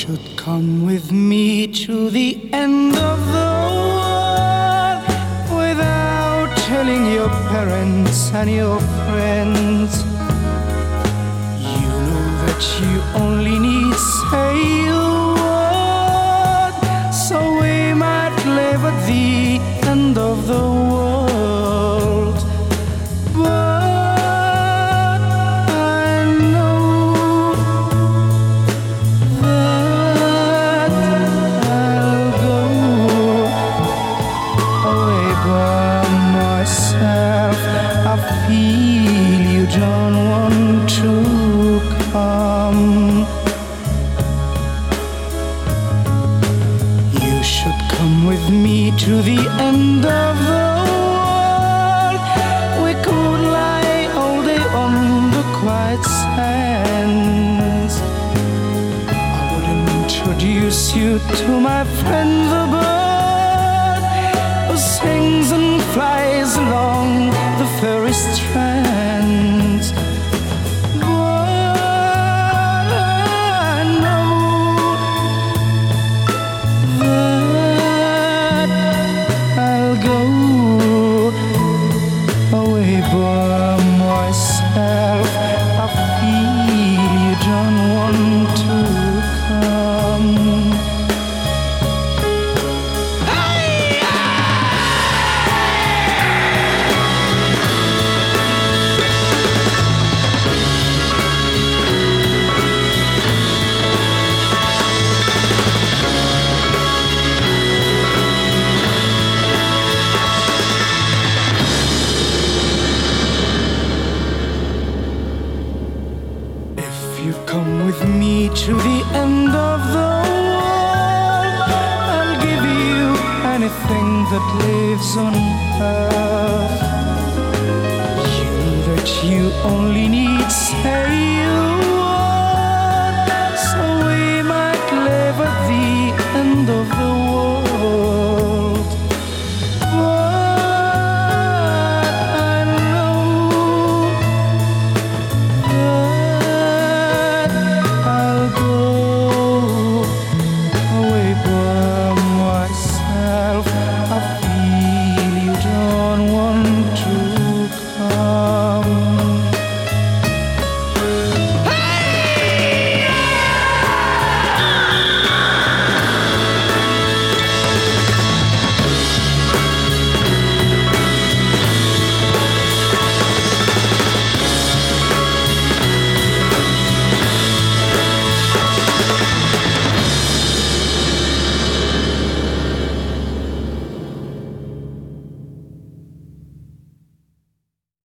should come with me to the end of the world without telling your parents and your friends. You know that you only need say a word, so we might live at the end of the world. But I know that I'll go away by myself. I feel you don't want to come. You should come with me to the end of the world. We could lie all day on the quiet sands. I would introduce you to my friend the bird who sings and flies along the fairy strands. But I know that I'll go away by myself. I feel you don't want to come. If you come with me to the end of the world, I'll give you anything that lives on earth. You that you only need say